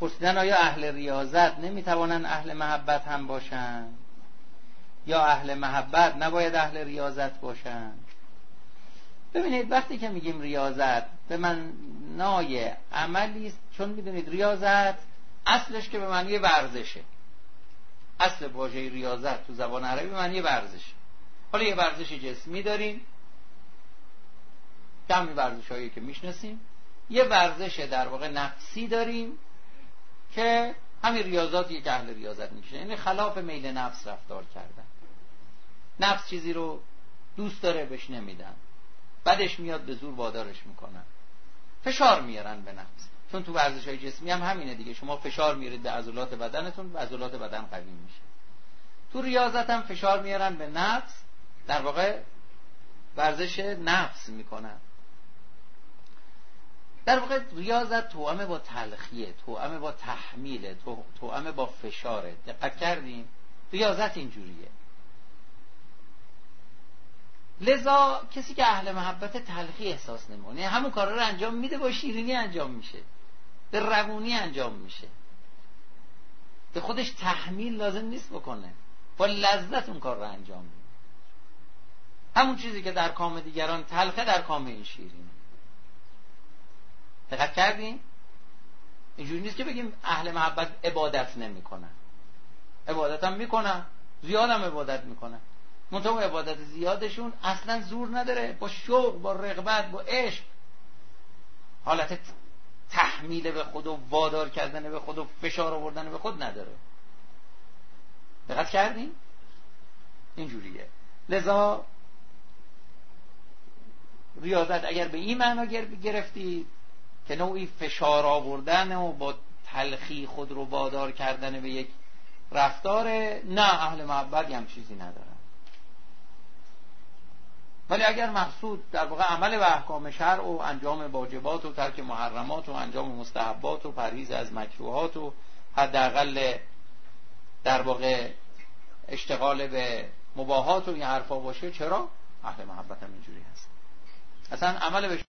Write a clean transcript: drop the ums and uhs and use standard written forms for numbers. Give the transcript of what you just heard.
پرسیدن آیا اهل ریاضت نمیتوانند اهل محبت هم باشند یا اهل محبت نباید اهل ریاضت باشند؟ ببینید وقتی که میگیم ریاضت به معنای عملی است، چون میدونید ریاضت اصلش که به معنی ورزشه. اصل واژه ریاضت تو زبان عربی به معنی ورزشه. حالا یه ورزش جسمی داریم که همین ورزش‌هایی که میشناسیم، یه ورزش در واقع نفسی داریم که همین ریاضاتی که اهل ریاضت میشه، یعنی خلاف میل نفس رفتار کردن. نفس چیزی رو دوست داره بهش نمیدن، بعدش میاد به زور وادارش میکنن، فشار میارن به نفس. چون تو ورزش‌های جسمی هم همینه دیگه، شما فشار میارید به عضلات بدنتون و عضلات بدن قوی میشه. تو ریاضت هم فشار میارن به نفس، در واقع ورزش نفس میکنن. در واقع ریاضت توأم با تلخیه، توأم با تحمیله، توأم با فشاره. دقت کردین؟ ریاضت اینجوریه. لذا کسی که اهل محبت تلخی احساس نمی‌کنه، همون کارا رو انجام میده، با شیرینی انجام میشه، به روونی انجام میشه، به خودش تحمیل لازم نیست بکنه، با لذت اون کار رو انجام میده. همون چیزی که در کام دیگران تلخه در کام این شیرینه. دقت کردین؟ اینجوری نیست که بگیم اهل محبت عبادت نمی‌کنن. عبادت هم میکنن، زیاد هم عبادت میکنن، منتها عبادت زیادشون اصلا زور نداره، با شوق، با رغبت، با عشق، حالت تحمیل به خود و وادار کردن به خود و فشار آوردن به خود نداره. دقت کردین؟ اینجوریه. لذا ریاضت اگر به این معنا گرفتی که نوعی فشار آوردن و با تلخی خود رو وادار کردن به یک رفتار، نه، اهل محبت هم چیزی ندارن. ولی اگر مقصود در واقع عمل به احکام شرع و انجام واجبات و ترک محرمات و انجام مستحبات و پرهیز از مکروهات و حداقل در واقع اشتغال به مباحات و این حرفا باشه، چرا؟ اهل محبت هم اینجوری هست. اصلا عمل به